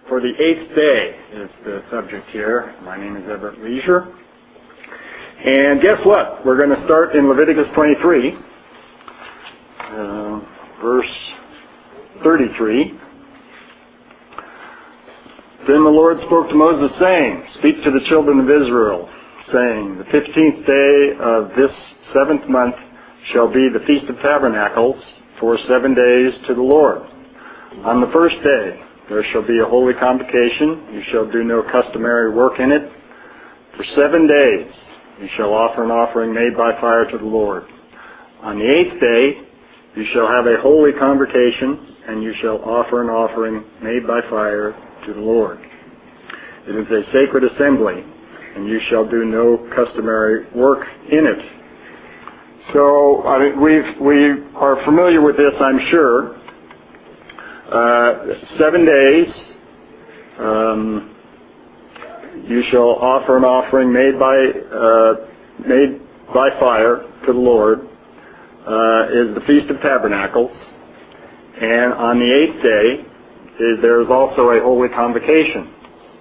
for the 8th day is the subject here. My name is Everett Leisure. And guess what? We're going to start in Leviticus 23, verse 33. Then the Lord spoke to Moses, saying, Speak to the children of Israel, saying, The 15th day of this 7th month shall be the Feast of Tabernacles for 7 days to the Lord. On the first day there shall be a holy convocation. You shall do no customary work in it. For 7 days you shall offer an offering made by fire to the Lord. On the 8th day you shall have a holy convocation, and you shall offer an offering made by fire to the Lord. It is a sacred assembly, and you shall do no customary work in it. So, we are familiar with this, I'm sure. 7 days, you shall offer an offering made by fire to the Lord. Is the Feast of Tabernacles, and on the 8th day there is also a holy convocation.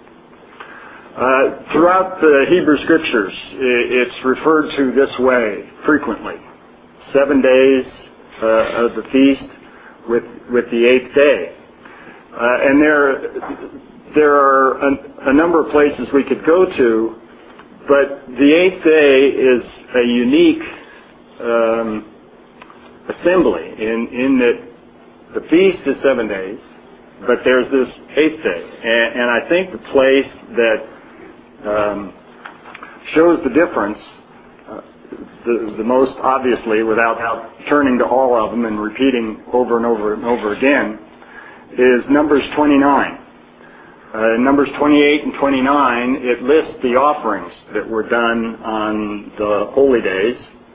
Throughout the Hebrew Scriptures, it's referred to this way frequently: 7 days of the feast with the 8th day, and there are a number of places we could go to, but the 8th day is a unique assembly in that the feast is 7 days, but there's this 8th day, and I think the place that shows the difference the most obviously, without turning to all of them and repeating over and over and over again, is Numbers 29. In Numbers 28 and 29, it lists the offerings that were done on the holy days.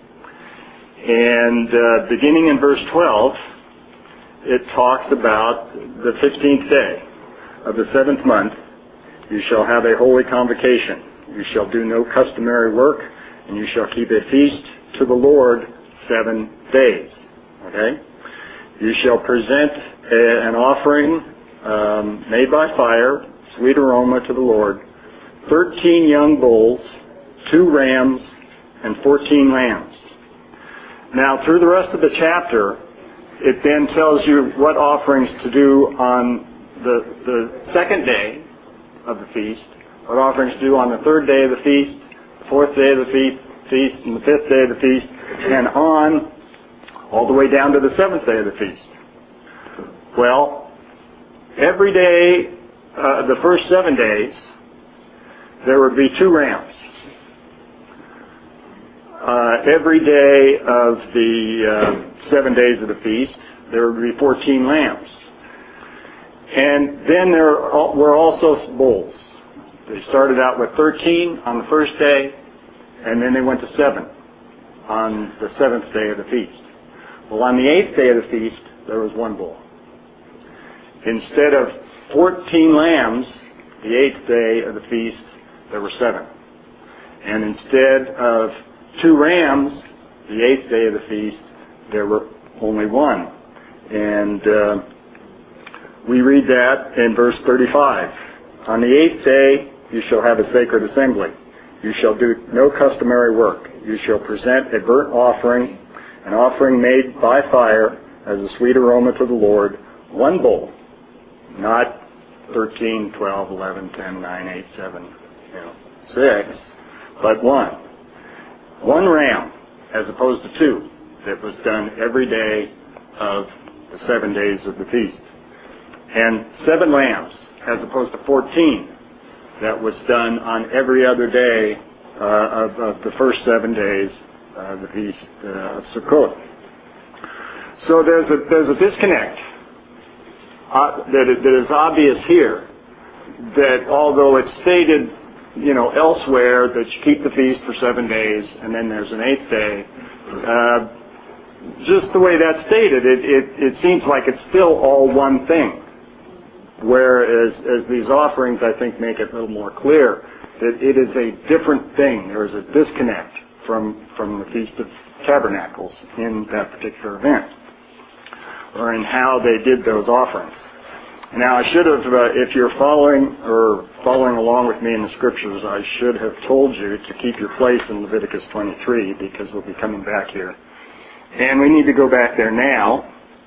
And beginning in verse 12, it talks about the 15th day of the 7th month. You shall have a holy convocation. You shall do no customary work, and you shall keep a feast to the Lord 7 days. Okay? You shall present an offering made by fire, sweet aroma to the Lord, 13 young bulls, 2 rams, and 14 lambs. Now, through the rest of the chapter, it then tells you what offerings to do on the 2nd day of the feast, what offerings to do on the 3rd day of the feast, the 4th day of the feast, and the 5th day of the feast, and on all the way down to the 7th day of the feast. Well, every day, the first 7 days, there would be 2 rams. Every day of the 7 days of the feast, there would be 14 lambs. And then there were also bulls. They started out with 13 on the first day, and then they went to 7 on the 7th day of the feast. Well, on the 8th day of the feast, there was 1 bull. Instead of 14 lambs, the 8th day of the feast, there were 7. And instead of 2 rams, the 8th day of the feast, there were only 1. And we read that in verse 35. On the 8th day you shall have a sacred assembly. You shall do no customary work. You shall present a burnt offering, an offering made by fire as a sweet aroma to the Lord, 1 bull, not 13, 12, 11, 10, 9, 8, 7, 6, but 1. 1 ram, as opposed to 2, that was done every day of the 7 days of the feast. And 7 lambs, as opposed to 14, that was done on every other day of the first 7 days of the feast of Sukkot. So there's a disconnect that is obvious here, that although it's stated elsewhere that you keep the feast for 7 days and then there's an 8th day, just the way that's stated, it seems like it's still all one thing. Whereas as these offerings, I think, make it a little more clear that it is a different thing. There is a disconnect from the Feast of Tabernacles in that particular event, or in how they did those offerings. Now, I should have, if you're following along with me in the scriptures, I should have told you to keep your place in Leviticus 23 because we'll be coming back here. And we need to go back there now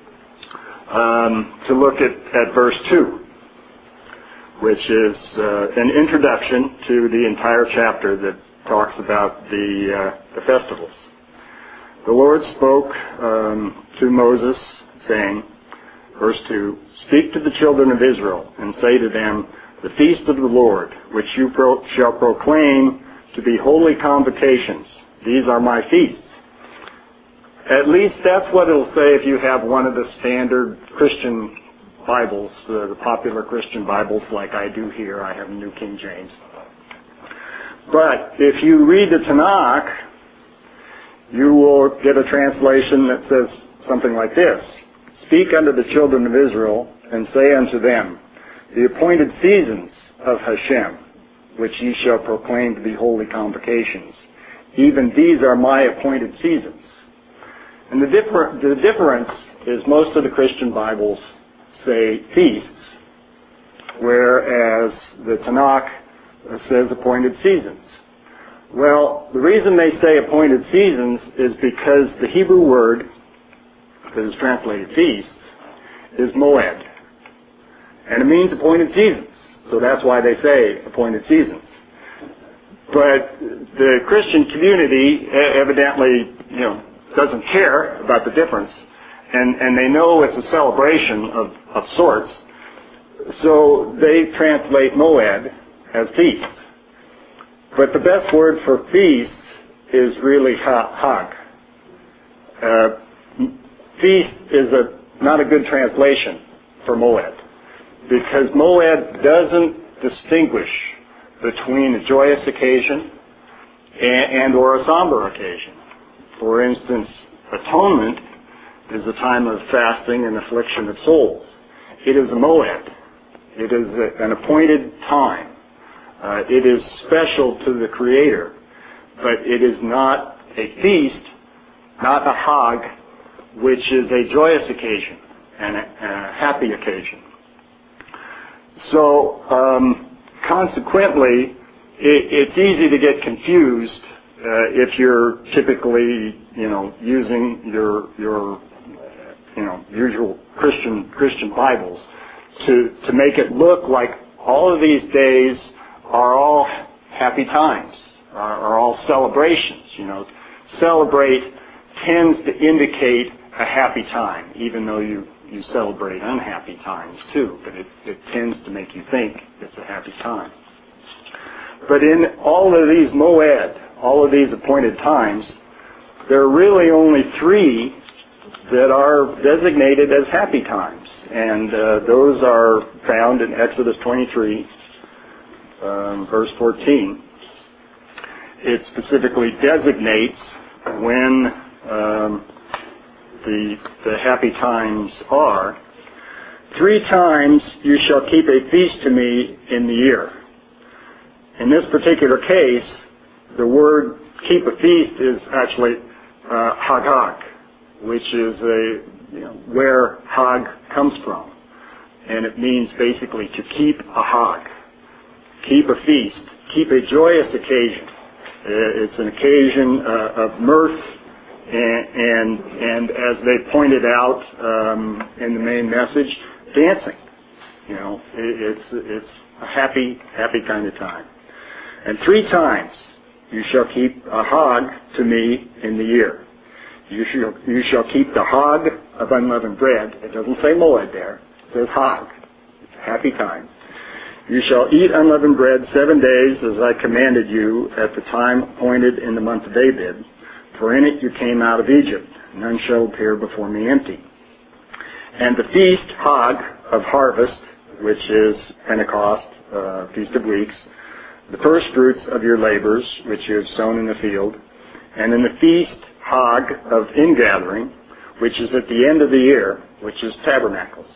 to look at verse 2, which is an introduction to the entire chapter that talks about the festivals. The Lord spoke to Moses, saying, verse 2, "Speak to the children of Israel, and say to them, the feast of the Lord, which you shall proclaim to be holy convocations. These are my feasts." At least that's what it'll say if you have one of the standard Christian Bibles, the popular Christian Bibles like I do here. I have New King James. But if you read the Tanakh, you will get a translation that says something like this: "Speak unto the children of Israel, and say unto them, the appointed seasons of Hashem, which ye shall proclaim to be holy convocations. Even these are my appointed seasons." And the difference is most of the Christian Bibles say feasts, whereas the Tanakh says appointed seasons. Well, the reason they say appointed seasons is because the Hebrew word that is translated feasts is moed. And it means appointed seasons. So that's why they say appointed seasons. But the Christian community evidently, doesn't care about the difference. And they know it's a celebration of sorts. So they translate moed as feast. But the best word for feast is really hag. Feast is not a good translation for moed, because moed doesn't distinguish between a joyous occasion and or a somber occasion. For instance, atonement is a time of fasting and affliction of souls. It is a moed. It is an appointed time. It is special to the Creator, but it is not a feast, not a hag, which is a joyous occasion and a happy occasion. So, consequently, it's easy to get confused if you're typically, using your usual Christian Bibles to make it look like all of these days are all happy times, are all celebrations. Celebrate tends to indicate a happy time, even though you celebrate unhappy times too, but it tends to make you think it's a happy time. But in all of these moed, all of these appointed times, there are really only 3 that are designated as happy times. And those are found in Exodus 23, verse 14. It specifically designates when the happy times are. 3 times you shall keep a feast to me in the year. In this particular case, the word keep a feast is actually hagag, which is where hag comes from. And it means basically to keep a hag, keep a feast, keep a joyous occasion. It's an occasion of mirth, and as they pointed out in the main message, dancing. It's a happy kind of time. And 3 times you shall keep a hag to me in the year. You shall keep the hag of unleavened bread. It doesn't say moed there. It says hag. It's a happy time. You shall eat unleavened bread 7 days as I commanded you at the time appointed in the month of Abib. For in it you came out of Egypt. None shall appear before me empty. And the feast, hag, of harvest, which is Pentecost, Feast of Weeks, the first fruits of your labors, which you have sown in the field, and in the feast, hag, of ingathering, which is at the end of the year, which is Tabernacles.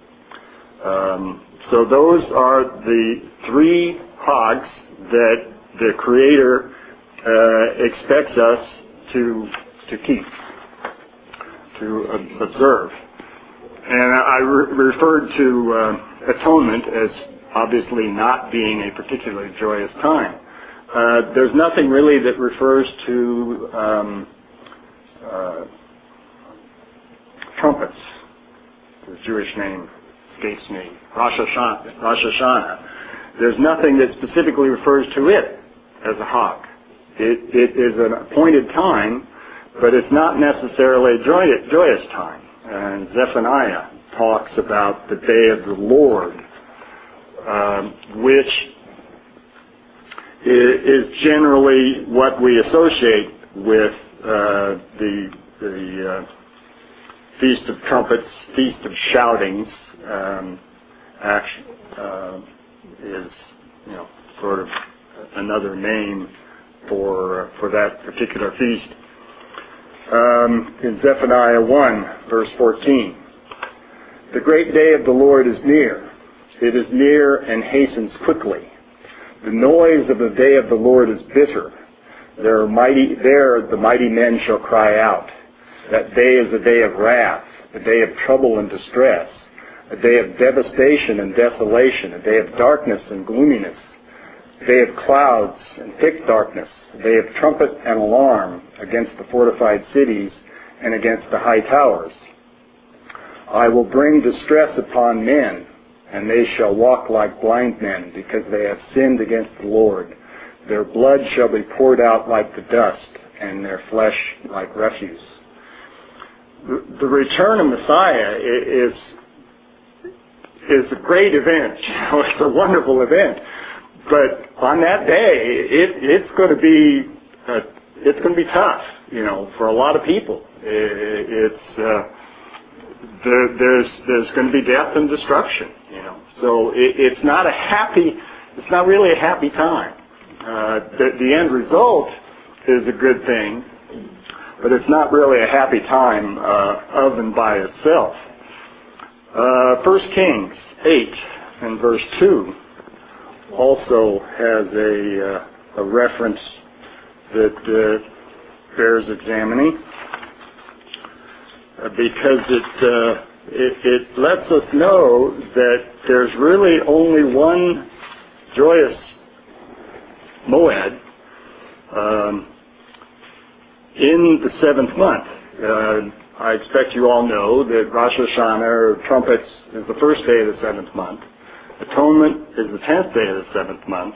So those are the 3 hags that the Creator expects us to keep, to observe. And I referred to atonement as obviously not being a particularly joyous time. There's nothing really that refers to trumpets. The Jewish name escapes me. Rosh Hashanah. There's nothing that specifically refers to it as a Hag. It is an appointed time, but it's not necessarily a joyous time. And Zephaniah talks about the day of the Lord, which is generally what we associate with the Feast of Trumpets, Feast of Shoutings. Is sort of another name for that particular feast. In Zephaniah 1, verse 14, the great day of the Lord is near. It is near and hastens quickly. The noise of the day of the Lord is bitter. There the mighty men shall cry out. That day is a day of wrath, a day of trouble and distress, a day of devastation and desolation, a day of darkness and gloominess, a day of clouds and thick darkness, a day of trumpet and alarm against the fortified cities and against the high towers. I will bring distress upon men, and they shall walk like blind men, because they have sinned against the Lord. Their blood shall be poured out like the dust, and their flesh like refuse. The return of Messiah is a great event. It's a wonderful event. But on that day, it's going to be tough, for a lot of people. There's going to be death and destruction, So it's not really a happy time. The end result is a good thing, but it's not really a happy time of and by itself. 1 Kings 8 and verse 2 also has a reference that bears examining, because it lets us know that there's really only one joyous Moed in the 7th month. I expect you all know that Rosh Hashanah, or trumpets, is the first day of the 7th month. Atonement is the 10th day of the 7th month.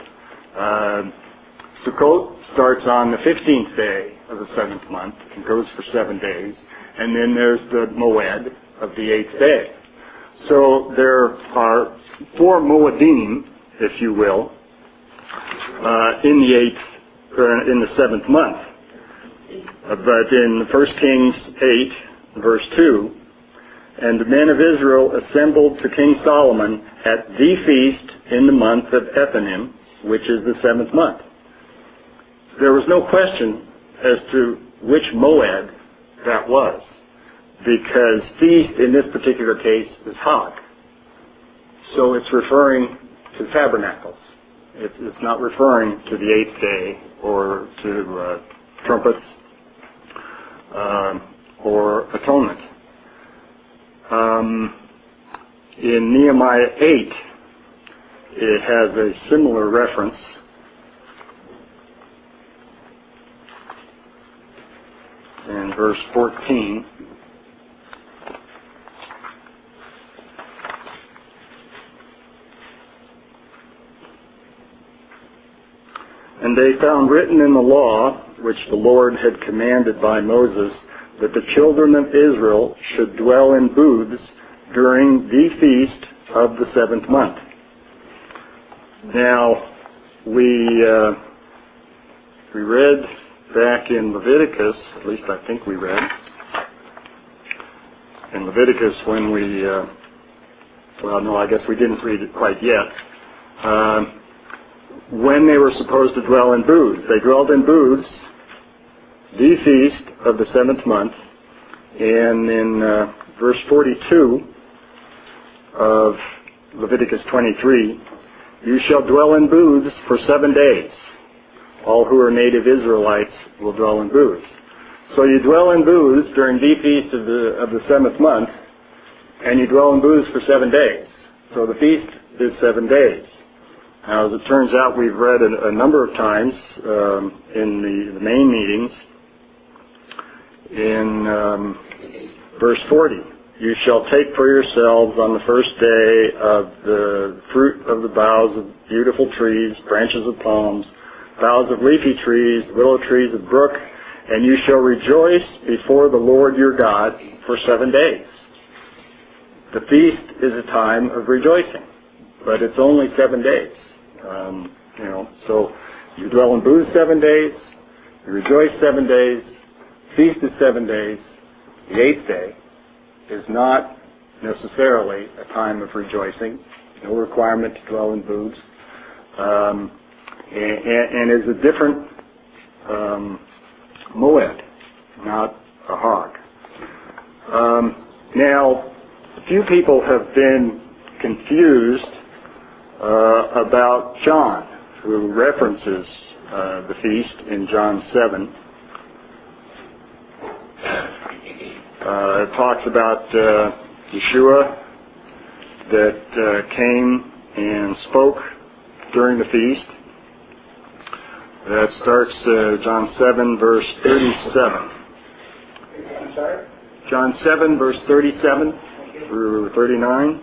Sukkot starts on the 15th day of the 7th month and goes for 7 days. And then there's the Moed of the 8th day. So there are 4 Moedim, if you will, in the 7th month. But in 1 Kings 8, verse 2, and the men of Israel assembled to King Solomon at the feast in the month of Ethanim, which is the 7th month. There was no question as to which Moed that was, because feast in this particular case is Hag. So it's referring to tabernacles. It's not referring to the 8th day or to trumpets or atonement. In Nehemiah 8, it has a similar reference. In verse 14, and they found written in the law, which the Lord had commanded by Moses, that the children of Israel should dwell in booths during the feast of the 7th month. Now, we read back in Leviticus, at least I think we read, in Leviticus when we, I guess we didn't read it quite yet, when they were supposed to dwell in booths. They dwelled in booths, the feast of the 7th month, and in verse 42 of Leviticus 23, you shall dwell in booths for 7 days. All who are native Israelites will dwell in booths. So you dwell in booths during the feast of the 7th month, and you dwell in booths for 7 days. So the feast is 7 days. Now, as it turns out, we've read a number of times in the main meetings in verse 40, you shall take for yourselves on the first day of the fruit of the boughs of beautiful trees, branches of palms, boughs of leafy trees, willow trees of brook, and you shall rejoice before the Lord your God for 7 days. The feast is a time of rejoicing, but it's only 7 days. So you dwell in booths 7 days, you rejoice 7 days, feast is 7 days. The 8th day is not necessarily a time of rejoicing, no requirement to dwell in booths, and is a different moed, not a hog. Now, a few people have been confused about John, who references the feast in John 7. It talks about Yeshua that came and spoke during the feast. That starts John 7, verse 37. I'm sorry? John 7, verse 37 through 39.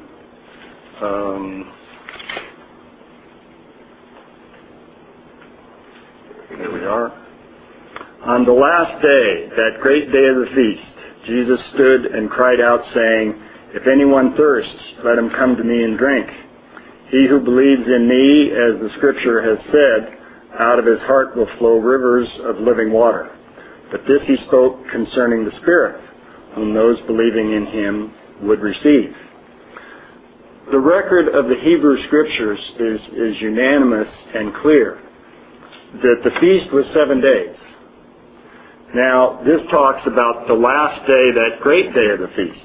Here we are. On the last day, that great day of the feast, Jesus stood and cried out, saying, If anyone thirsts, let him come to me and drink. He who believes in me, as the Scripture has said, out of his heart will flow rivers of living water. But this he spoke concerning the Spirit, whom those believing in him would receive. The record of the Hebrew Scriptures is unanimous and clear that the feast was 7 days. Now, this talks about the last day, that great day of the feast.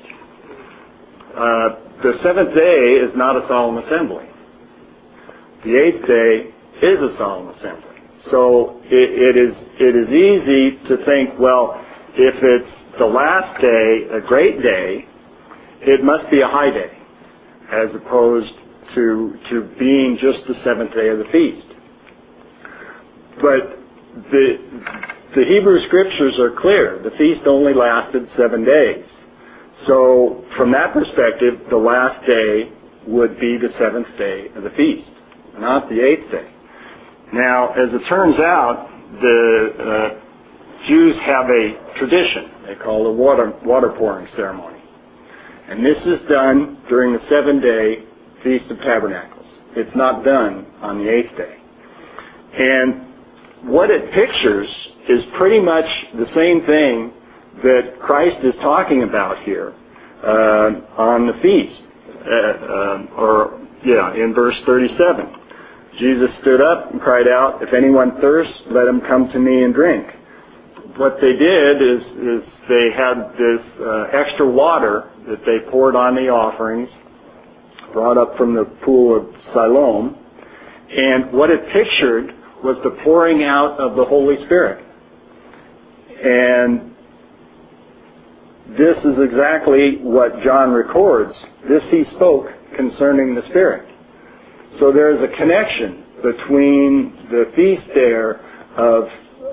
The 7th day is not a solemn assembly. The 8th day is a solemn assembly. So it is easy to think, well, if it's the last day, a great day, it must be a high day, as opposed to being just the 7th day of the feast. But the Hebrew Scriptures are clear. The feast only lasted 7 days. So from that perspective, the last day would be the 7th day of the feast, not the 8th day. Now, as it turns out, the Jews have a tradition they call the water pouring ceremony. And this is done during the 7-day Feast of Tabernacles. It's not done on the 8th day. And what it pictures is pretty much the same thing that Christ is talking about here on the feast. In verse 37. Jesus stood up and cried out, If anyone thirsts, let him come to me and drink. What they did is they had this extra water that they poured on the offerings, brought up from the pool of Siloam, and what it pictured was the pouring out of the Holy Spirit. And this is exactly what John records. This he spoke concerning the Spirit. So there's a connection between the feast there of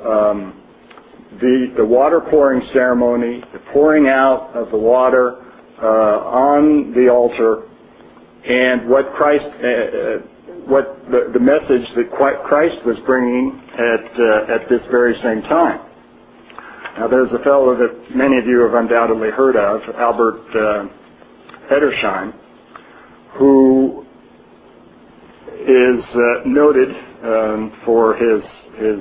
the water pouring ceremony, the pouring out of the water on the altar, and what Christ, the message that Christ was bringing at this very same time. Now, there's a fellow that many of you have undoubtedly heard of, Albert Edersheim, who is noted for his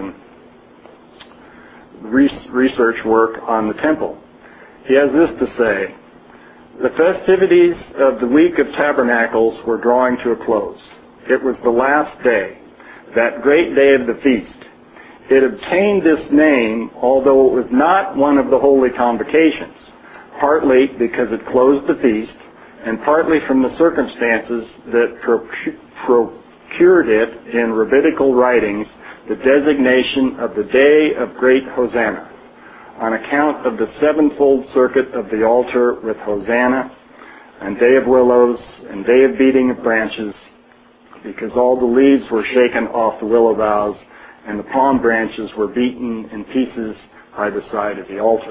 research work on the temple. He has this to say: the festivities of the Week of Tabernacles were drawing to a close. It was the last day, that great day of the feast. It obtained this name, although it was not one of the holy convocations, partly because it closed the feast, and partly from the circumstances that procured it in rabbinical writings the designation of the Day of Great Hosanna, on account of the sevenfold circuit of the altar with Hosanna, and day of willows, and day of beating of branches, because all the leaves were shaken off the willow boughs, and the palm branches were beaten in pieces by the side of the altar.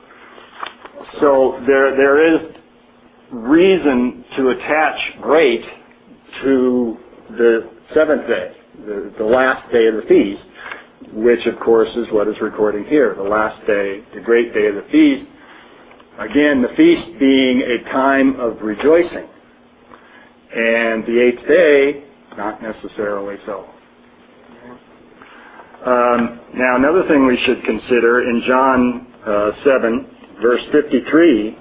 So there is reason to attach great to the seventh day, the last day of the feast, which of course is what is recording here, the last day, the great day of the feast. Again, the feast being a time of rejoicing, and the eighth day, not necessarily so. Now, another thing we should consider in John 7, verse 53,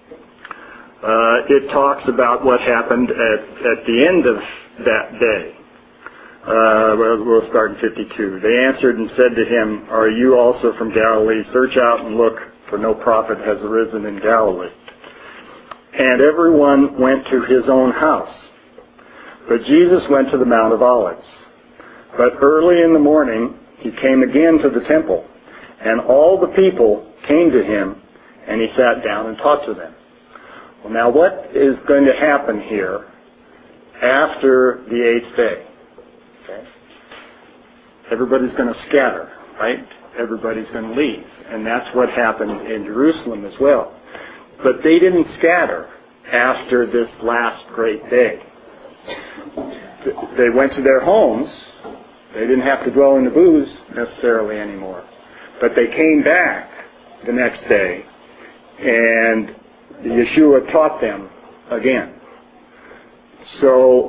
it talks about what happened at the end of that day. We'll start in 52. They answered and said to him, "Are you also from Galilee? Search out and look, for no prophet has arisen in Galilee." And everyone went to his own house. But Jesus went to the Mount of Olives. But early in the morning he came again to the temple, and all the people came to him, and he sat down and taught to them. Well, now what is going to happen here after the eighth day? Okay. Everybody's going to scatter, right? Everybody's going to leave. And that's what happened in Jerusalem as well. But they didn't scatter after this last great day. They went to their homes. They didn't have to dwell in the booths necessarily anymore. But they came back the next day, and Yeshua taught them again. So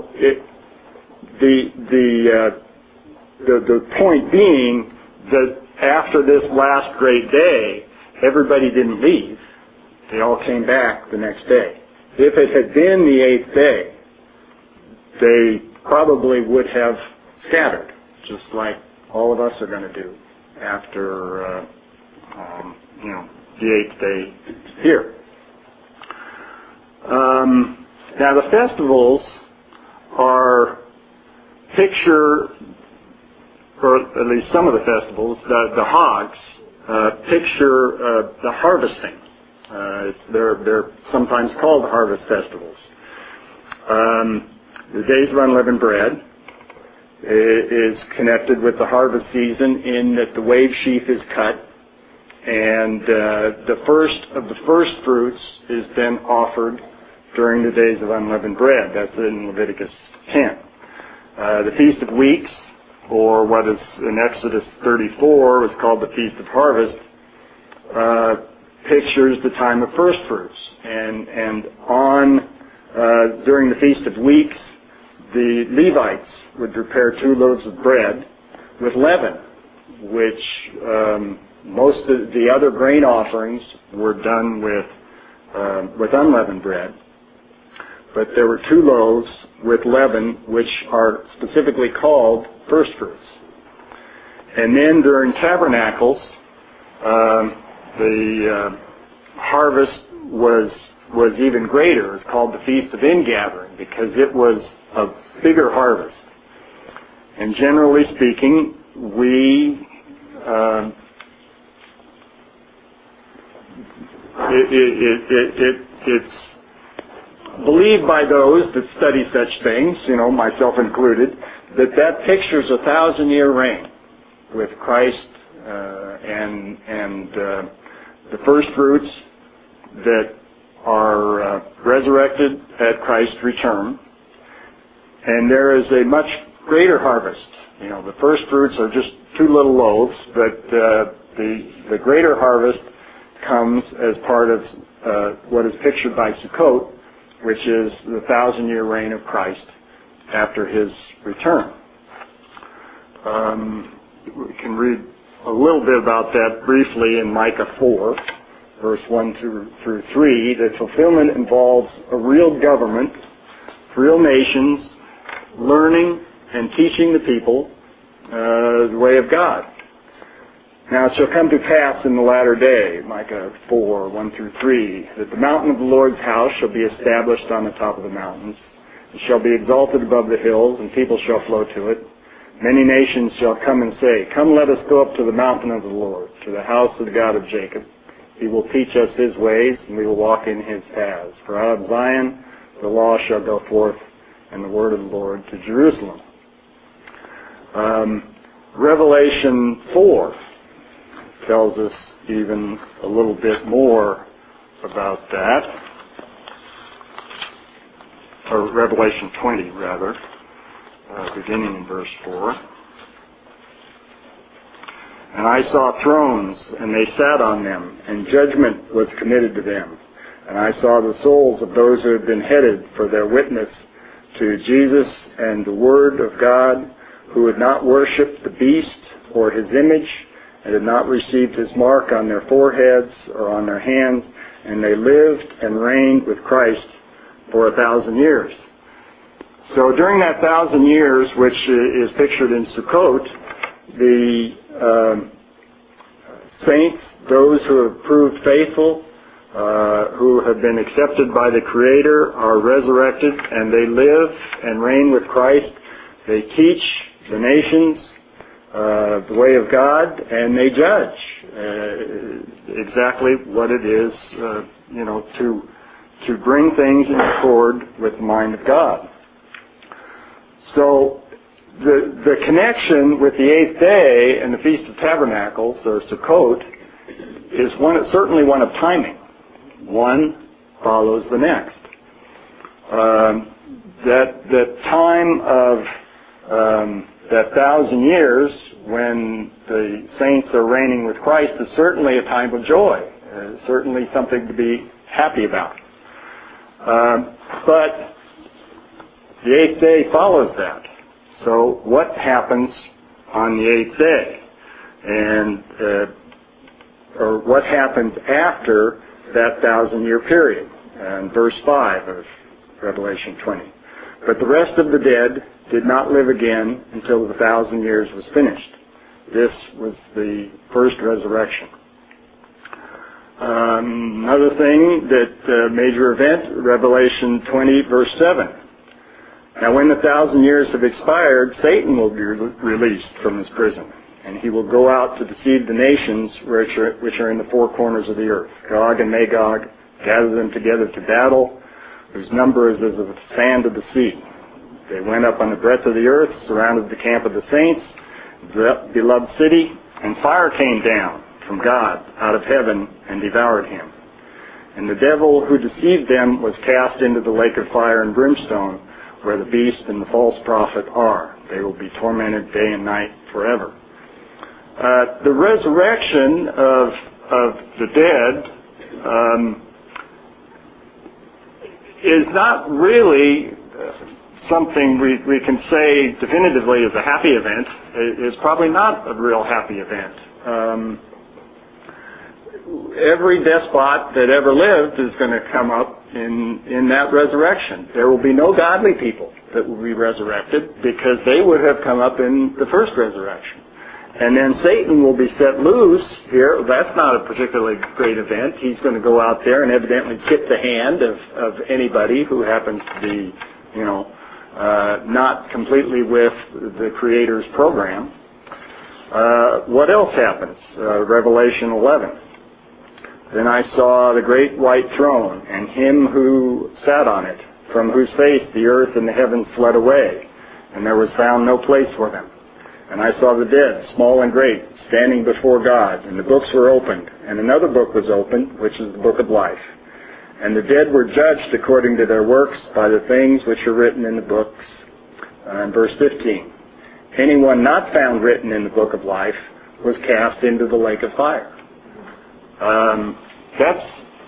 the point being that after this last great day, everybody didn't leave. They all came back the next day. If it had been the eighth day, they probably would have scattered, just like all of us are going to do after the eighth day here. Now the festivals are picture, or at least some of the festivals, the hogs picture the harvesting. They're sometimes called harvest festivals. The Days of Unleavened Bread is connected with the harvest season in that the wave sheaf is cut, and the first of the first fruits is then offered during the Days of Unleavened Bread. That's in Leviticus 10. The Feast of Weeks, or what is in Exodus 34 was called the Feast of Harvest, pictures the time of first fruits. And during the Feast of Weeks, the Levites would prepare 2 loaves of bread with leaven, which most of the other grain offerings were done with unleavened bread. But there were 2 loaves with leaven, which are specifically called first fruits. And then during Tabernacles, the harvest was even greater. It's called the Feast of Ingathering because it was a bigger harvest. And generally speaking, it's believed by those that study such things, myself included, that pictures a 1,000-year reign with Christ and the first fruits that are resurrected at Christ's return. And there is a much greater harvest. The first fruits are just 2 little loaves, but the greater harvest comes as part of what is pictured by Sukkot, which is the 1,000-year reign of Christ after his return. We can read a little bit about that briefly in Micah 4, verse 1 through 3. The fulfillment involves a real government, real nations, learning and teaching the people the way of God. Now it shall come to pass in the latter day, Micah 4, 1 through 3, that the mountain of the Lord's house shall be established on the top of the mountains. It shall be exalted above the hills, and people shall flow to it. Many nations shall come and say, "Come, let us go up to the mountain of the Lord, to the house of the God of Jacob. He will teach us his ways, and we will walk in his paths. For out of Zion the law shall go forth and the word of the Lord to Jerusalem. Revelation 4 tells us even a little bit more about that. Or Revelation 20, rather, beginning in verse 4. And I saw thrones, and they sat on them, and judgment was committed to them. And I saw the souls of those who had been headed for their witness to Jesus and the Word of God, who had not worshipped the beast or his image, and had not received his mark on their foreheads or on their hands, and they lived and reigned with Christ for 1,000 years. So during that 1,000 years, which is pictured in Sukkot, the saints, those who have proved faithful, who have been accepted by the Creator, are resurrected, and they live and reign with Christ. They teach the nations the way of God, and they judge exactly what it is, to bring things in accord with the mind of God. So the connection with the 8th day and the Feast of Tabernacles, or Sukkot, is certainly one of timing. One follows the next. That time of that 1,000 years when the saints are reigning with Christ is certainly a time of joy, certainly something to be happy about. But the 8th day follows that. So what happens on the 8th day? Or what happens after that 1,000-year period? And verse 5 of Revelation 20. But the rest of the dead did not live again until the 1,000 years was finished. This was the first resurrection. Another thing major event, Revelation 20, verse 7. Now when the 1,000 years have expired, Satan will be released from his prison, and he will go out to deceive the nations which are in the four corners of the earth, Gog and Magog, gather them together to battle, whose number is as of the sand of the sea. They went up on the breadth of the earth, surrounded the camp of the saints, the beloved city, and fire came down from God out of heaven and devoured him. And the devil who deceived them was cast into the lake of fire and brimstone, where the beast and the false prophet are. They will be tormented day and night forever. The resurrection of the dead is not really something we can say definitively is a happy event. It's probably not a real happy event. Every despot that ever lived is going to come up in that resurrection. There will be no godly people that will be resurrected because they would have come up in the first resurrection. And then Satan will be set loose here. That's not a particularly great event. He's going to go out there and evidently tip the hand of anybody who happens to be, not completely with the Creator's program. What else happens? Revelation 11. Then I saw the great white throne, and him who sat on it, from whose face the earth and the heavens fled away, and there was found no place for them. And I saw the dead, small and great, standing before God, and the books were opened, and another book was opened, which is the book of life. And the dead were judged according to their works by the things which are written in the books. And verse 15. Anyone not found written in the book of life was cast into the lake of fire. That's,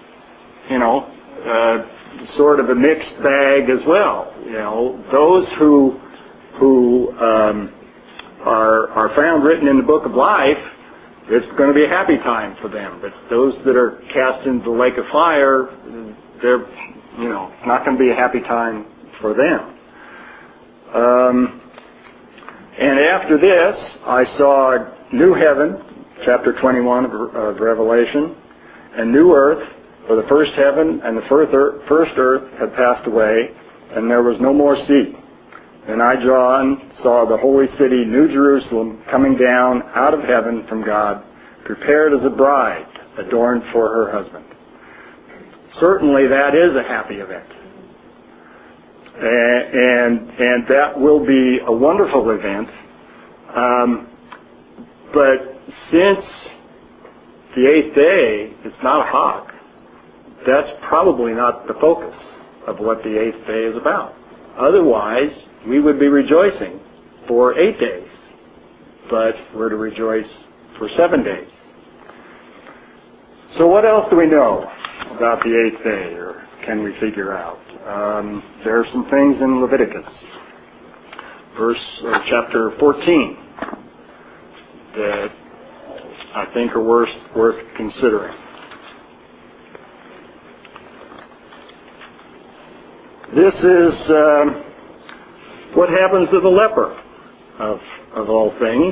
sort of a mixed bag as well. Those who are found written in the book of life, it's going to be a happy time for them. But those that are cast into the lake of fire, they're, not going to be a happy time for them. And after this, I saw new heaven, chapter 21 of Revelation, and new earth, for the first heaven and the first earth had passed away, and there was no more sea. And I, John, saw the holy city, New Jerusalem, coming down out of heaven from God, prepared as a bride, adorned for her husband. Certainly that is a happy event. and that will be a wonderful event. But since the 8th day is not a hawk, that's probably not the focus of what the 8th day is about. Otherwise, we would be rejoicing for 8 days, but we're to rejoice for 7 days. So what else do we know about the 8th day, or can we figure out? There are some things in Leviticus, chapter 14, that I think are worth considering. This is what happens to the leper, of all things.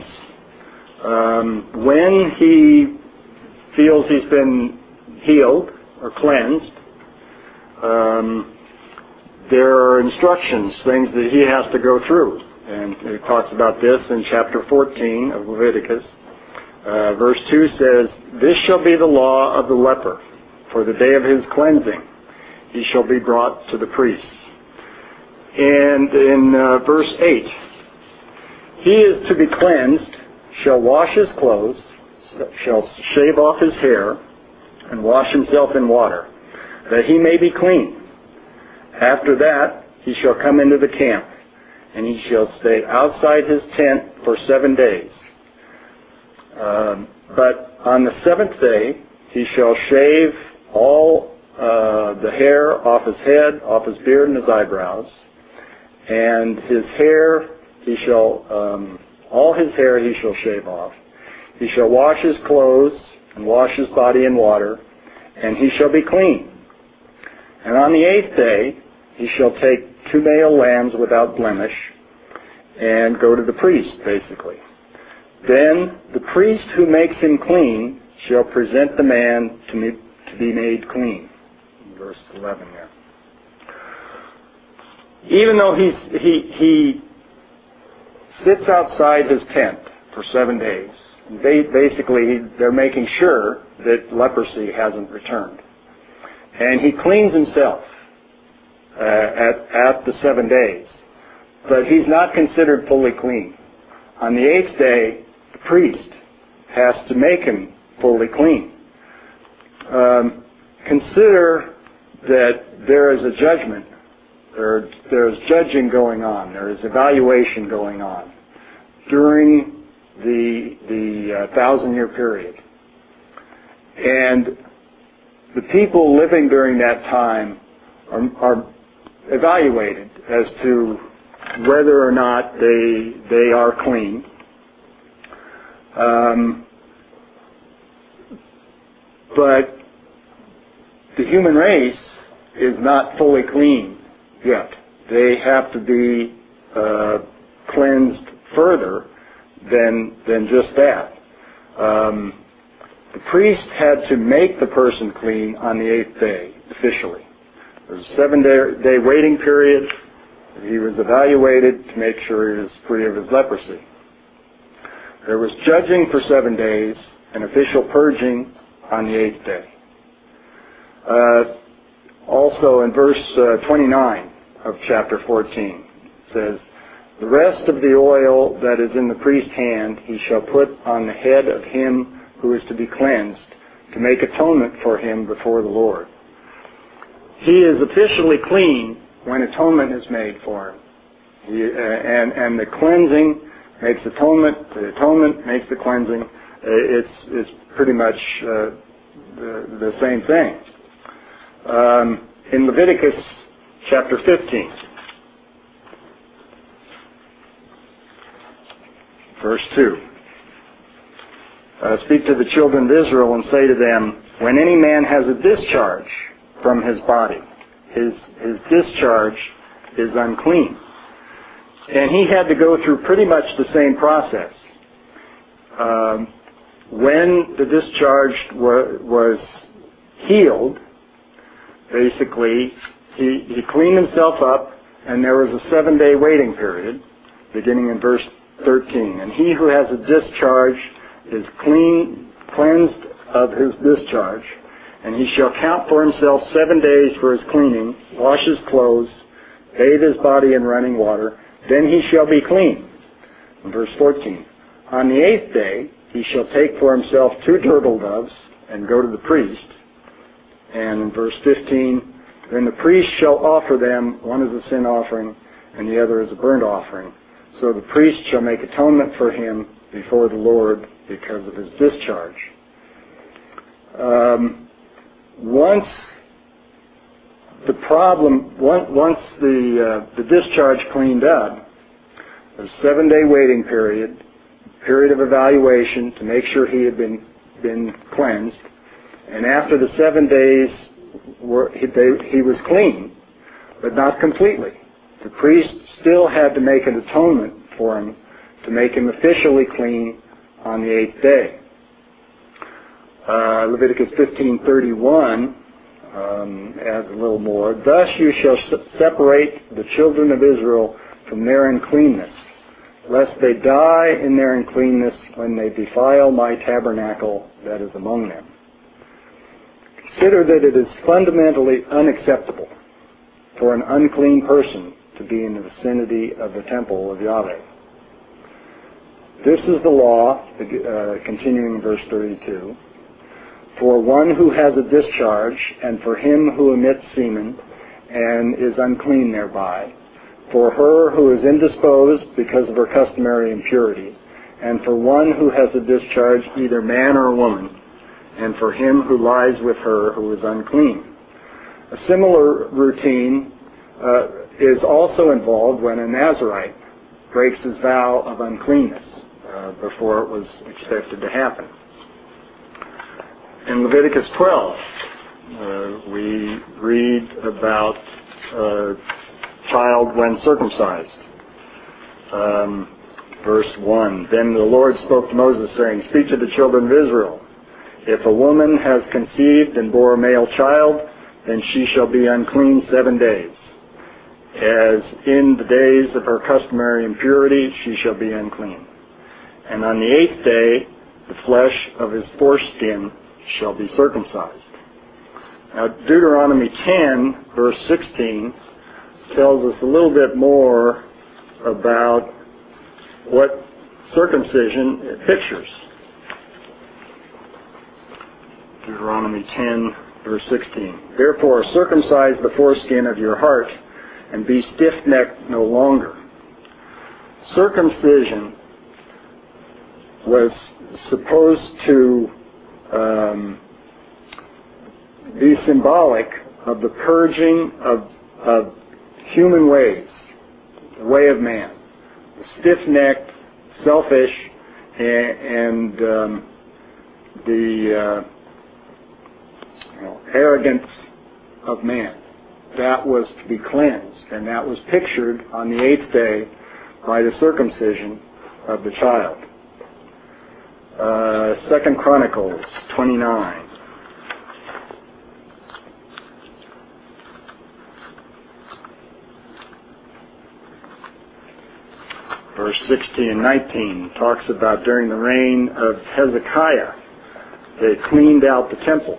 When he feels he's been healed or cleansed, there are instructions, things that he has to go through. And it talks about this in chapter 14 of Leviticus. Verse 2 says, "This shall be the law of the leper. For the day of his cleansing, he shall be brought to the priest." And in verse 8, "He is to be cleansed, shall wash his clothes, shall shave off his hair, and wash himself in water, that he may be clean. After that, he shall come into the camp, and he shall stay outside his tent for 7 days. But on the 7th day, he shall shave all the hair off his head, off his beard and his eyebrows, and his hair all his hair he shall shave off. He shall wash his clothes and wash his body in water, and he shall be clean. And on the 8th day, he shall take 2 male lambs without blemish and go to the priest, basically. Then the priest who makes him clean shall present the man to be made clean." Verse 11 there. Even though he sits outside his tent for 7 days, basically they're making sure that leprosy hasn't returned. And he cleans himself at the 7 days. But he's not considered fully clean. On the 8th day, the priest has to make him fully clean. Consider that there is a judgment. There's judging going on. There is evaluation going on during the 1,000-year period. And the people living during that time are evaluated as to whether or not they are clean. But the human race is not fully clean yet. They have to be cleansed further than just that. The priest had to make the person clean on the 8th day, officially. There was a 7-day waiting period. He was evaluated to make sure he was free of his leprosy. There was judging for 7 days and official purging on the 8th day. Also in verse 29 of chapter 14, it says, "The rest of the oil that is in the priest's hand he shall put on the head of him who is to be cleansed, to make atonement for him before the Lord." He is officially clean when atonement is made for him. And the cleansing makes atonement, the atonement makes the cleansing. It's pretty much the same thing. In Leviticus chapter 15, verse 2, "Speak to the children of Israel and say to them, when any man has a discharge from his body, his discharge is unclean." And he had to go through pretty much the same process. When the discharge was healed, basically, he cleaned himself up, and there was a 7-day waiting period, beginning in verse 13. "And he who has a discharge is cleansed of his discharge, and he shall count for himself 7 days for his cleaning, wash his clothes, bathe his body in running water, then he shall be clean. In verse 14, on the 8th day he shall take for himself 2 turtle doves and go to the priest. And in verse 15, then the priest shall offer them, one as a sin offering and the other as a burnt offering. So the priest shall make atonement for him before the Lord because of his discharge. Once the discharge cleaned up, there's a 7-day waiting period of evaluation to make sure he had been cleansed. And after the 7 days, he was clean, but not completely. The priest still had to make an atonement for him to make him officially clean on the 8th day. Leviticus 15:31 adds a little more. Thus you shall separate the children of Israel from their uncleanness, lest they die in their uncleanness when they defile my tabernacle that is among them. Consider that it is fundamentally unacceptable for an unclean person to be in the vicinity of the temple of Yahweh. This is the law, continuing in verse 32, for one who has a discharge, and for him who emits semen, and is unclean thereby, for her who is indisposed because of her customary impurity, and for one who has a discharge, either man or woman, and for him who lies with her who is unclean. A similar routine is also involved when a Nazirite breaks his vow of uncleanness before it was expected to happen. In Leviticus 12, we read about a child when circumcised. Verse 1, then the Lord spoke to Moses, saying, speak to the children of Israel. If a woman has conceived and bore a male child, then she shall be unclean 7 days. As in the days of her customary impurity, she shall be unclean. And on the 8th day, the flesh of his foreskin shall be circumcised. Now, Deuteronomy 10, verse 16, tells us a little bit more about what circumcision pictures. Deuteronomy 10, verse 16. Therefore, circumcise the foreskin of your heart, and be stiff-necked no longer. Circumcision was supposed to be symbolic of the purging of human ways, the way of man. The stiff-necked, selfish, and the arrogance of man. That was to be cleansed, and that was pictured on the 8th day by the circumcision of the child. 2 Chronicles 29. Verse 16 and 19 talks about during the reign of Hezekiah, they cleaned out the temple.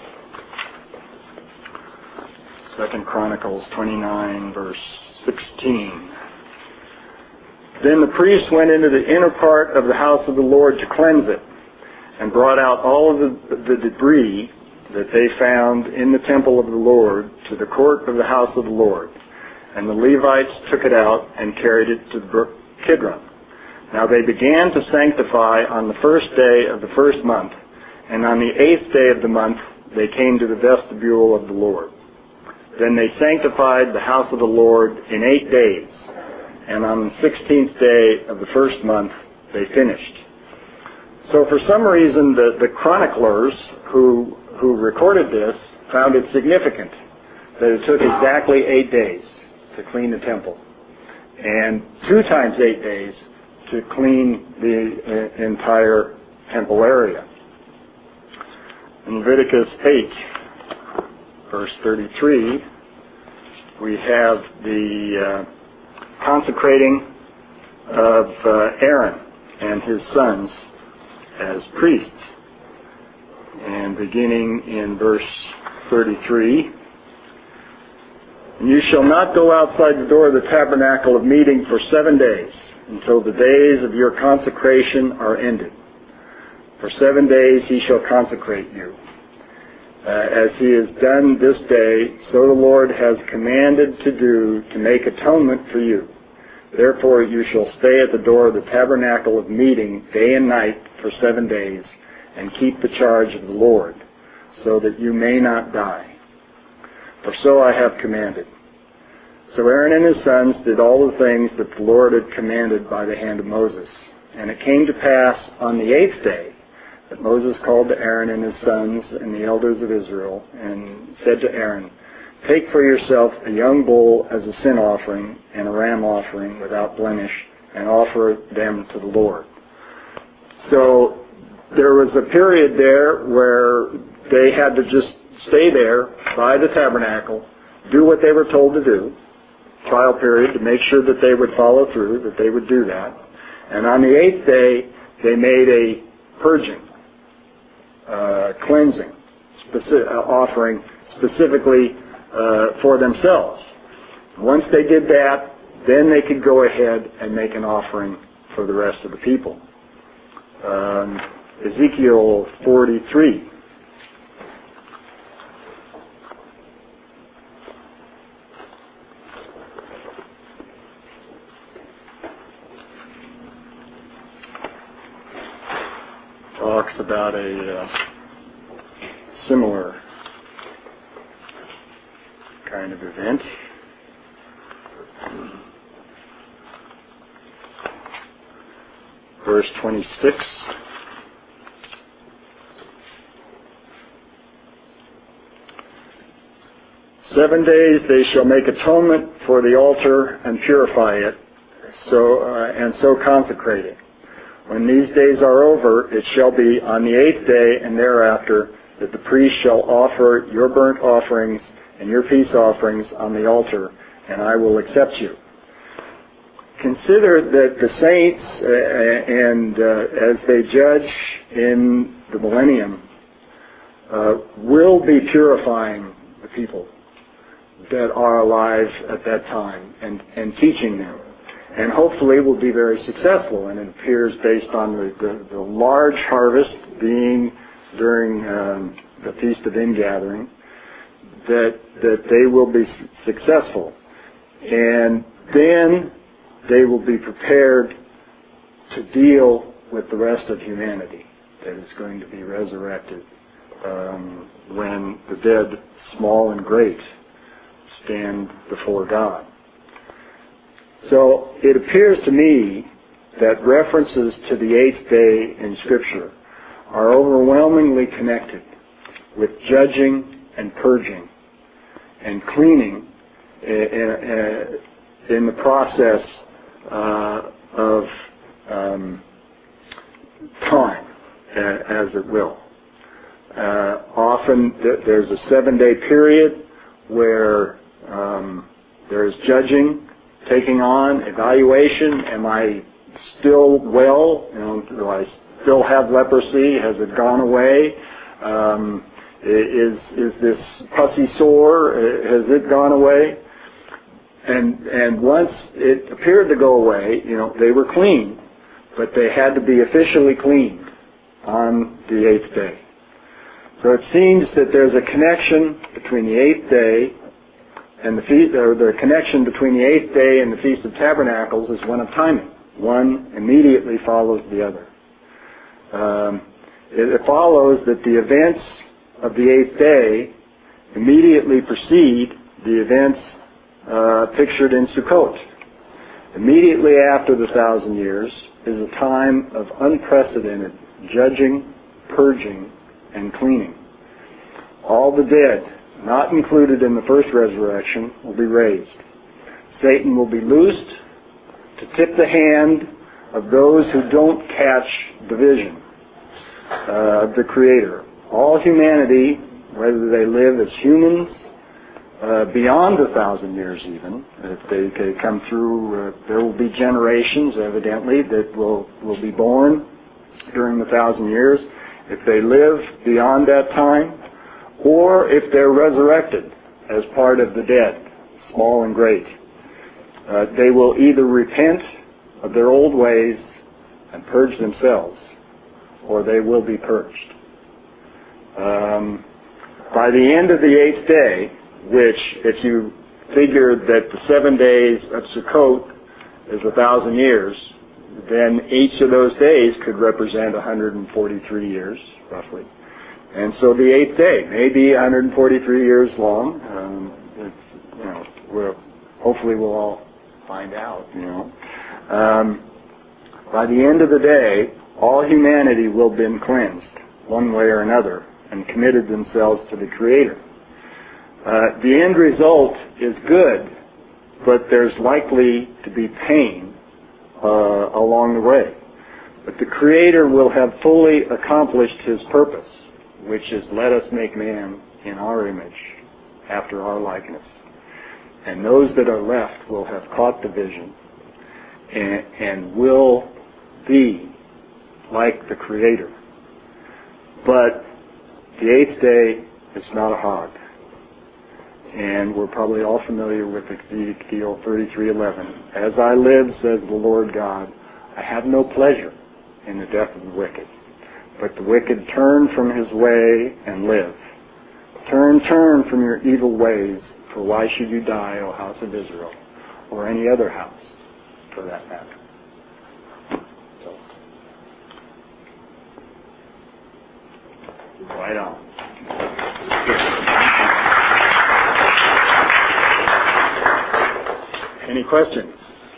2 Chronicles 29, verse 16. Then the priest went into the inner part of the house of the Lord to cleanse it, and brought out all of the debris that they found in the temple of the Lord to the court of the house of the Lord. And the Levites took it out and carried it to the brook Kidron. Now they began to sanctify on the 1st day of the 1st month, and on the 8th day of the month they came to the vestibule of the Lord. Then they sanctified the house of the Lord in 8 days, and on the 16th day of the 1st month they finished. So for some reason the chroniclers who recorded this found it significant that it took exactly 8 days to clean the temple, and 2 times 8 days to clean the entire temple area. In Leviticus 8, verse 33, we have the consecrating of Aaron and his sons as priests. And beginning in verse 33, And you shall not go outside the door of the tabernacle of meeting for 7 days, until the days of your consecration are ended. For 7 days he shall consecrate you. As he has done this day, so the Lord has commanded to do, to make atonement for you. Therefore you shall stay at the door of the tabernacle of meeting day and night for 7 days, and keep the charge of the Lord, so that you may not die. For so I have commanded. So Aaron and his sons did all the things that the Lord had commanded by the hand of Moses. And it came to pass on the 8th day that Moses called to Aaron and his sons and the elders of Israel, and said to Aaron, take for yourself a young bull as a sin offering, and a ram offering without blemish, and offer them to the Lord. So there was a period there where they had to just stay there by the tabernacle, do what they were told to do, trial period to make sure that they would follow through, that they would do that. And on the 8th day, they made a purging, cleansing, offering specifically for themselves. Once they did that, then they could go ahead and make an offering for the rest of the people. Ezekiel 43. Talks about a similar kind of event. Verse 26. "7 days they shall make atonement for the altar and purify it, so consecrate it. When these days are over, it shall be on the 8th day and thereafter that the priest shall offer your burnt offerings and your peace offerings on the altar, and I will accept you." Consider that the saints, as they judge in the millennium, will be purifying the people that are alive at that time and teaching them. And hopefully will be very successful. And it appears, based on the large harvest being during the Feast of Ingathering, that they will be successful. And then they will be prepared to deal with the rest of humanity that is going to be resurrected when the dead, small and great, stand before God. So it appears to me that references to the 8th day in Scripture are overwhelmingly connected with judging and purging and cleaning in the process of time, as it will. Often there's a 7-day period where there's judging, taking on, evaluation. Am I still well? Do I still have leprosy? Has it gone away? Is this pussy sore? Has it gone away? And once it appeared to go away, they were clean, but they had to be officially cleaned on the 8th day. So it seems that there's a connection between the 8th day and the feast, or the connection between the 8th day and the Feast of Tabernacles is one of timing. One immediately follows the other. It follows that the events of the 8th day immediately precede the events pictured in Sukkot. Immediately after the 1,000 years is a time of unprecedented judging, purging, and cleaning. All the dead, not included in the first resurrection, will be raised. Satan will be loosed to tip the hand of those who don't catch the vision of the Creator. All humanity, whether they live as humans beyond 1,000 years even, if they come through, there will be generations, evidently, that will be born during the 1,000 years. If they live beyond that time, or if they're resurrected as part of the dead, small and great. They will either repent of their old ways and purge themselves, or they will be purged. By the end of the 8th day, which if you figure that the 7 days of Sukkot is 1,000 years, then each of those days could represent 143 years, roughly. And so the 8th day may be 143 years long. Hopefully we'll all find out, By the end of the day, all humanity will have been cleansed, one way or another, and committed themselves to the Creator. The end result is good, but there's likely to be pain along the way. But the Creator will have fully accomplished His purpose, which is let us make man in our image, after our likeness. And those that are left will have caught the vision and will be like the Creator. But the 8th day is not a hog. And we're probably all familiar with Ezekiel 33:11. As I live, says the Lord God, I have no pleasure in the death of the wicked. But the wicked turn from his way and live. Turn from your evil ways, for why should you die, O house of Israel, or any other house, for that matter. So, right on. Any questions?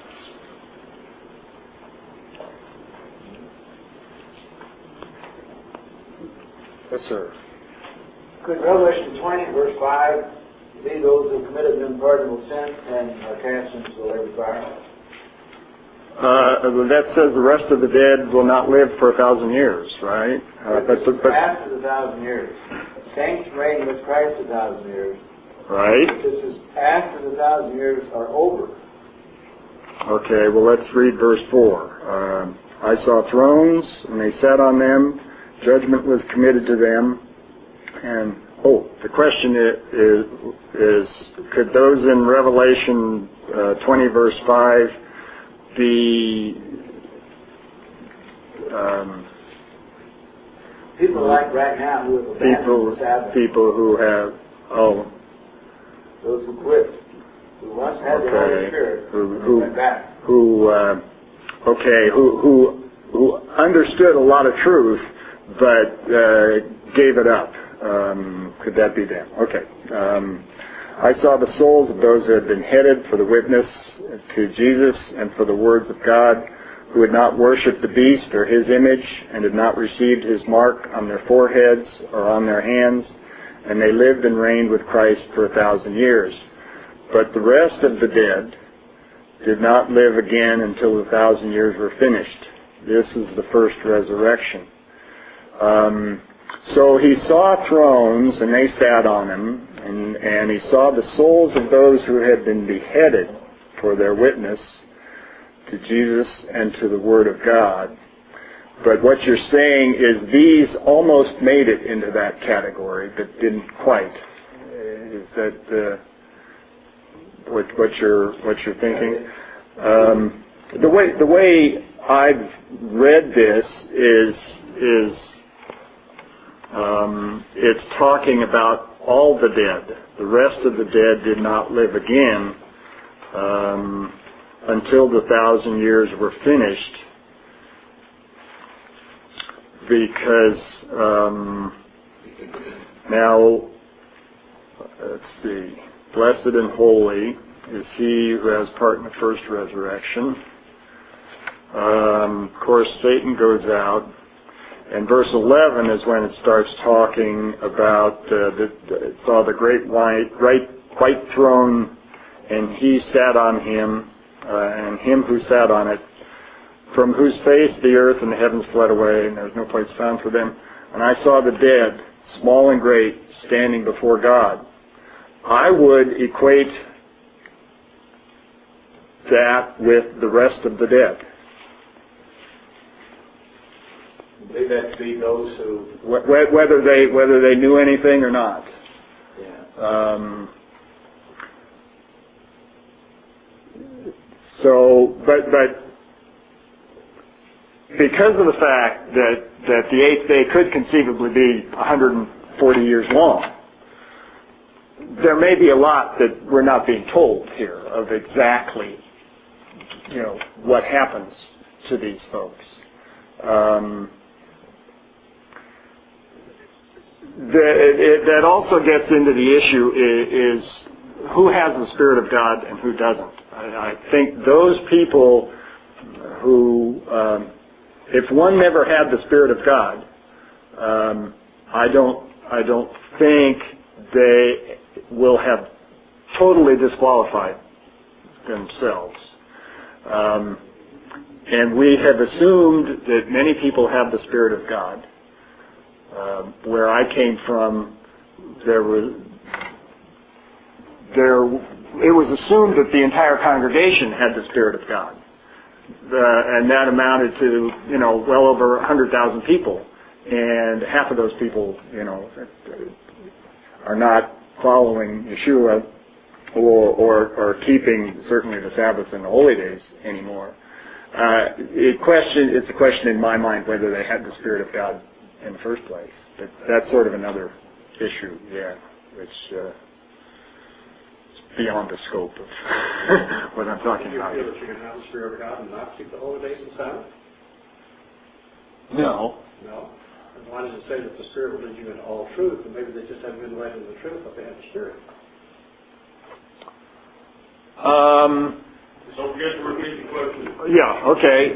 Yes, sir. Could Revelation 20, verse 5, be those who committed an unpardonable sin and are cast into the lake of fire? That says the rest of the dead will not live for 1,000 years, right? But after the 1,000 years. Saints reign with Christ 1,000 years. Right. This is after the 1,000 years are over. Okay, well let's read verse 4. I saw thrones, and they sat on them. Judgment was committed to them. And, the question is could those in Revelation 20, verse 5 be... people like right now who have abandoned the Sabbath. People who have... Those who quit. Who once had the Holy Spirit who went back. Who understood a lot of truth, but gave it up. Could that be them? Okay. I saw the souls of those who had been headed for the witness to Jesus and for the words of God, who had not worshipped the beast or his image, and had not received his mark on their foreheads or on their hands, and they lived and reigned with Christ for 1,000 years. But the rest of the dead did not live again until the 1,000 years were finished. This is the first resurrection. So he saw thrones, and they sat on them, and he saw the souls of those who had been beheaded for their witness to Jesus and to the Word of God. But what you're saying is these almost made it into that category, but didn't quite. Is that what you're thinking? The way I've read this is it's talking about all the dead. The rest of the dead did not live again until the 1,000 years were finished, because now, let's see, blessed and holy is he who has part in the first resurrection. Of course, Satan goes out. And verse 11 is when it starts talking about saw the great white throne, and he sat on him, and him who sat on it, from whose face the earth and the heavens fled away, and there was no place found for them. And I saw the dead, small and great, standing before God. I would equate that with the rest of the dead. Believe that to be those who... Whether they knew anything or not. Yeah. So, but because of the fact that the eighth day could conceivably be 140 years long, there may be a lot that we're not being told here of exactly, what happens to these folks. That also gets into the issue is who has the Spirit of God and who doesn't. I think those people who, if one never had the Spirit of God, I don't think they will have totally disqualified themselves. And we have assumed that many people have the Spirit of God. Where I came from, it was assumed that the entire congregation had the Spirit of God. And that amounted to, well over 100,000 people. And half of those people, are not following Yeshua or keeping certainly the Sabbath and the holy days anymore. It's a question in my mind whether they had the Spirit of God in the first place. But that's sort of another issue, which is beyond the scope of what I'm talking about. Do you feel that you can have the Spirit of God and not keep the holy days and Sabbath? No. No. And why does it say that the Spirit will lead you into all truth? And maybe they just haven't been led into the truth, but they have the Spirit. Don't forget to repeat the question. Yeah, okay.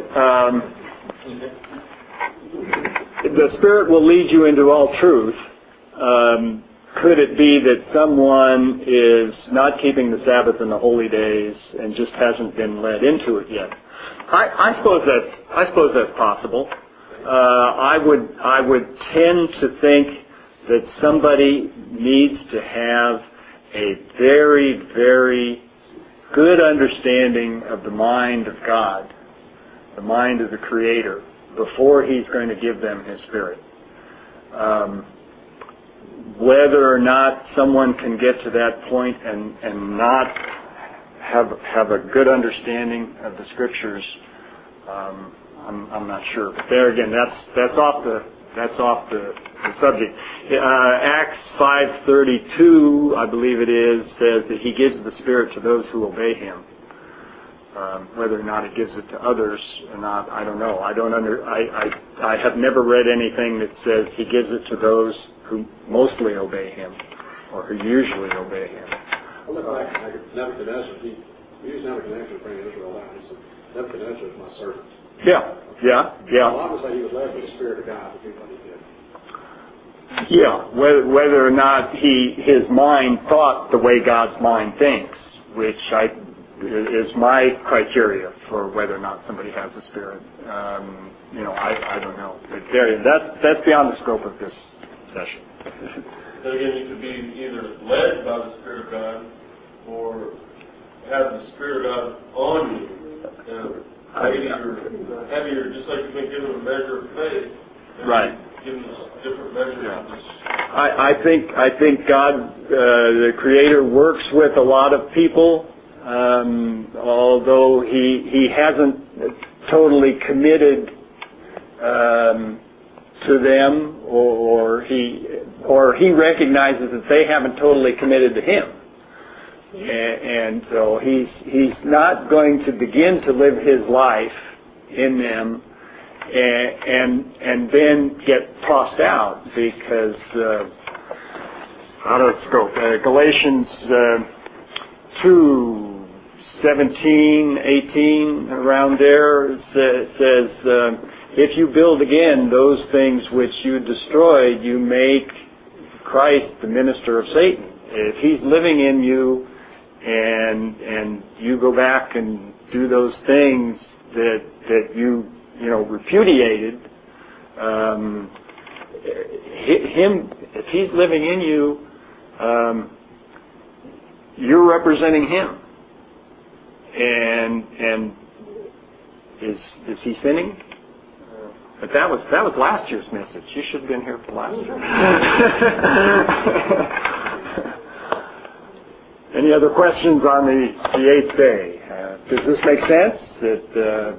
The Spirit will lead you into all truth. Could it be that someone is not keeping the Sabbath and the holy days and just hasn't been led into it yet? I suppose that's possible. I would tend to think that somebody needs to have a very, very good understanding of the mind of God, the mind of the Creator, before He's going to give them His Spirit. Whether or not someone can get to that point and not have a good understanding of the Scriptures, I'm not sure. But there again, that's off the subject. Acts 5:32, I believe it is, says that He gives the Spirit to those who obey Him. Whether or not He gives it to others or not, I don't know. I have never read anything that says He gives it to those who mostly obey Him or who usually obey Him. I look back at Nebuchadnezzar. He used Nebuchadnezzar to bring Israel out. He said, Nebuchadnezzar is my servant. Yeah. Well, obviously he was led by the Spirit of God to do what he did. Yeah, whether or not his mind thought the way God's mind thinks, which is my criteria for whether or not somebody has the Spirit. I don't know. But that's beyond the scope of this session. Then again, you could be either led by the Spirit of God or have the Spirit of God on you. Heavier, just like you've been given a measure of faith. Right. Given us different measures. Yeah. I think God, the Creator, works with a lot of people, although He hasn't totally committed to them, or He recognizes that they haven't totally committed to Him. And so he's not going to begin to live His life in them and then get tossed out because out of scope. Galatians 2:17, 18, around there says, if you build again those things which you destroyed, you make Christ the minister of Satan. If He's living in you, and you go back and do those things that you repudiated, if He's living in you, you're representing Him. And is He sinning? But that was last year's message. You should have been here for last year. Any other questions on the eighth day? does this make sense? That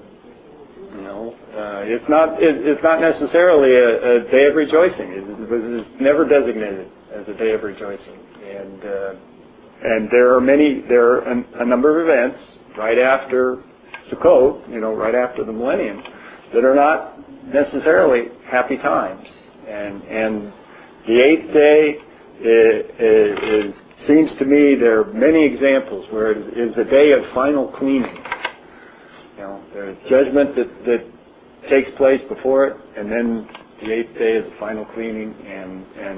it's not necessarily a day of rejoicing. It's never designated as a day of rejoicing, and there are a number of events right after Sukkot, right after the millennium, that are not necessarily happy times, and the eighth day seems to me there are many examples where it is a day of final cleaning. There's judgment that takes place before it, and then the eighth day is the final cleaning, and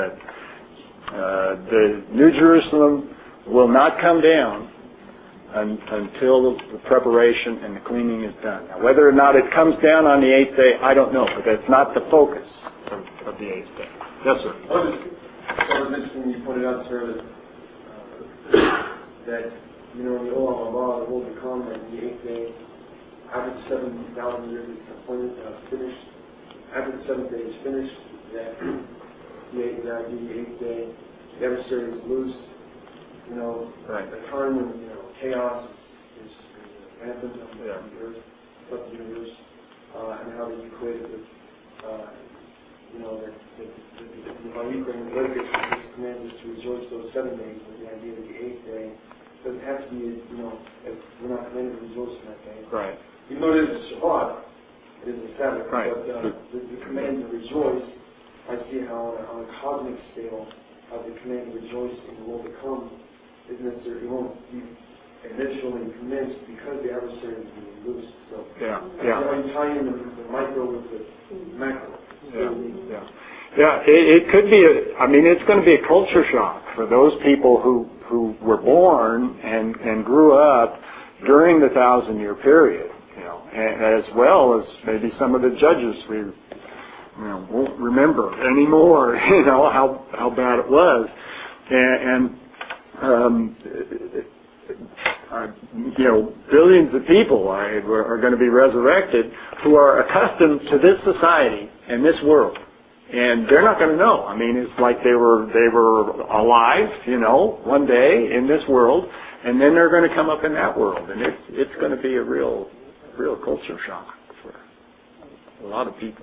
the New Jerusalem will not come down until the preparation and the cleaning is done. Now, whether or not it comes down on the eighth day, I don't know, but that's not the focus of the eighth day. Yes, sir. I was mentioning, you pointed out, sir, that in the Olam Haba, the world will come, and the eighth day, after the 7,000 years is finished, after the seventh day is finished, that the eighth day, the adversary is loosed. Right. The time when chaos is rampant on the earth, throughout the universe, and how they equated with, that the Vayikra and Leviticus is commanded to rejoice those 7 days, with the idea that the eighth day doesn't have to be, if we're not commanded to rejoice in that day. Right. Even though it is a Shabbat, it is a Sabbath, right. But the command to rejoice, I see how on a cosmic scale, how the command to rejoice in the world to come isn't necessarily, it won't be eventually commenced because the adversary is being loosed. So, you tie in the micro with the macro. It could be it's going to be a culture shock for those people who were born and grew up during the 1,000-year period, as well as maybe some of the judges we won't remember anymore, how bad it was, and billions of people are going to be resurrected who are accustomed to this society and this world, and they're not going to know. It's like they were alive, one day in this world, and then they're going to come up in that world, and it's going to be a real culture shock for a lot of people.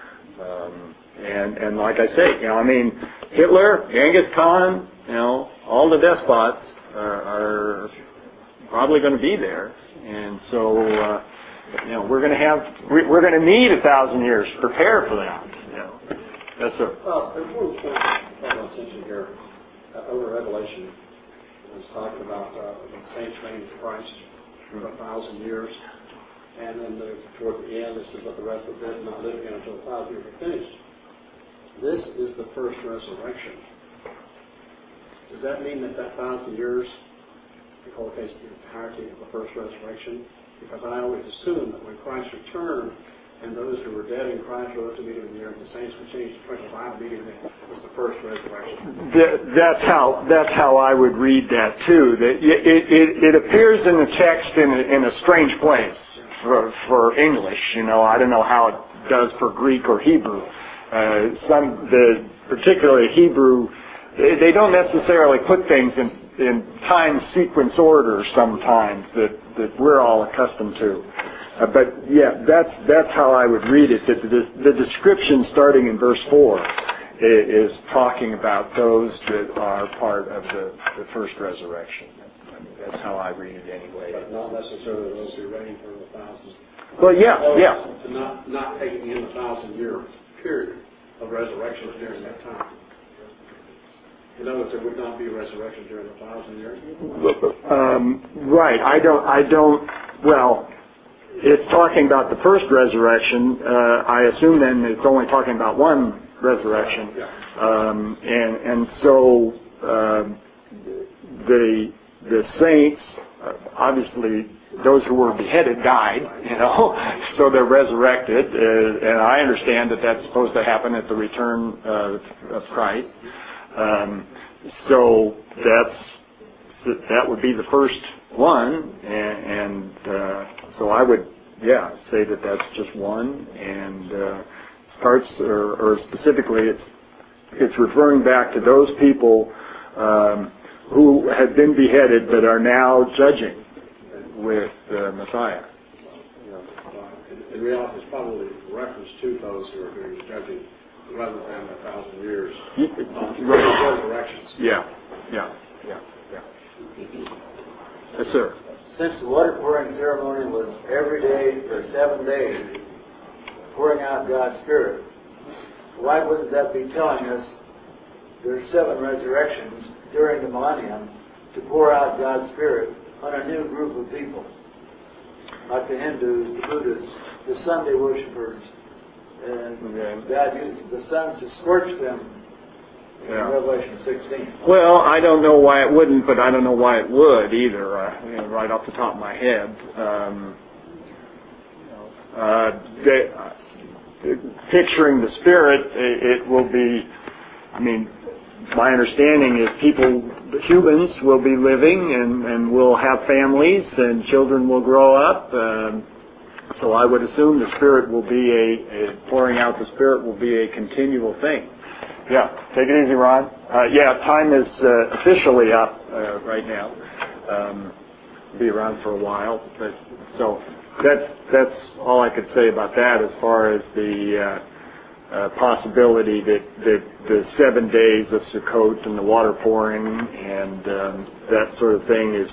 And like I say, Hitler, Genghis Khan, all the despots are probably going to be there, and so we're going to need 1,000 years to prepare for that. Yes, sir. There's one point I want to mention here. Over Revelation, it's talking about the saints reigning with Christ for 1,000 years, and then toward the end, this is what the rest of the dead not live again until 1,000 years are finished. This is the first resurrection. Does that mean that 1,000 years inculcates the entirety of the first resurrection? Because I always assume that when Christ returned, and those who were dead in Christ rose to meet him in the air, the saints would change the 25 immediately was the first resurrection. That's how I would read that too. That it appears in the text in a strange place for English. I don't know how it does for Greek or Hebrew. Particularly Hebrew, they don't necessarily put things in time sequence order sometimes that we're all accustomed to. But that's how I would read it. That the description starting in verse 4 is talking about those that are part of the first resurrection. That's how I read it anyway. But not necessarily those who reign for 1,000. Well, Not taking in the 1,000-year period of resurrection during that time. In other words, there would not be a resurrection during the 1,000 years. Right. I don't. Well, it's talking about the first resurrection. I assume then it's only talking about one resurrection, and so the saints, obviously, those who were beheaded died, so they're resurrected, and I understand that that's supposed to happen at the return of Christ. So that would be the first one, and so I would, say that that's just one, and starts or specifically it's referring back to those people who had been beheaded but are now judging with Messiah. In reality, it's probably reference to those who are doing judging rather than 1,000 years. Resurrections. Yeah. Yes, sir. Since the water pouring ceremony was every day for 7 days, pouring out God's Spirit, why wouldn't that be telling us there's 7 resurrections during the millennium to pour out God's Spirit on a new group of people? Like the Hindus, the Buddhists, the Sunday worshipers, and God uses the sun to scorch them in Revelation 16. Well, I don't know why it wouldn't, but I don't know why it would either, right off the top of my head. Picturing the Spirit, it will be, my understanding is humans will be living and will have families and children will grow up. So I would assume the Spirit will be pouring out the Spirit will be a continual thing. Yeah, take it easy, Ron. Time is officially up right now. Be around for a while, but so that's all I could say about that as far as the possibility that the 7 days of Sukkot and the water pouring and that sort of thing is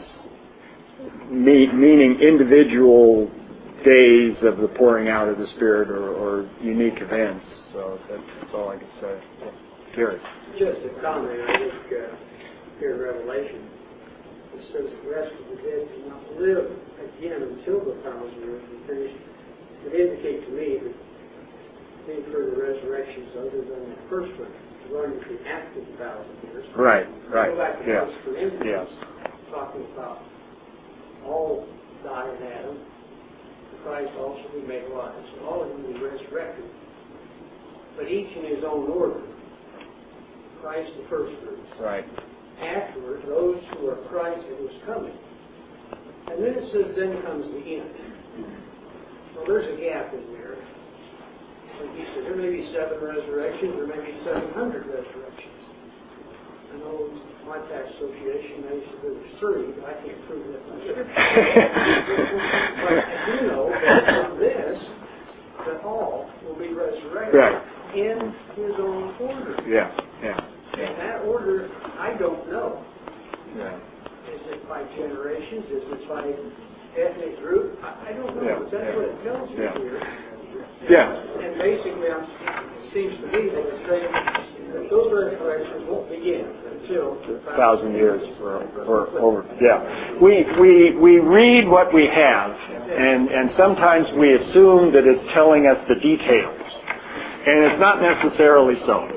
meaning individual days of the pouring out of the Spirit or unique events. So that's all I can say. Gary. Just a comment. I think here in Revelation, it says the rest of the dead do not live again until the 1,000 years are finished. It indicates to me that any further resurrections other than the first one are going to be after the 1,000 years. Right. Go back to Yes. 1 Corinthians, Yes. talking about all die in Adam, Christ also be made alive. So all of them will be resurrected, but each in his own order. Christ the first fruits. Right. Afterwards, those who are Christ and was coming. And then it says, then comes the end. Well, there's a gap in there. Like he said, there may be 7 resurrections, there may be 700 resurrections. I know my tax association, they used to do 3, but I can't prove that by Scripture. But I do know that from this, that all will be resurrected. Right. In his own order. Yeah. And that order, I don't know. Yeah. Is it by generations? Is it by ethnic group? I don't know. Yeah. But that's what it tells you here. Yeah. And basically, it seems to me that it's saying that those resurrections won't begin until 1,000 years or over. Yeah. We read what we have, and sometimes we assume that it's telling us the details. And it's not necessarily so,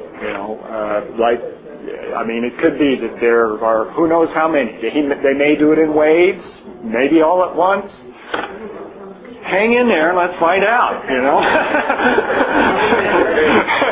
it could be that there are, who knows how many. They may do it in waves, maybe all at once. Hang in there, let's find out,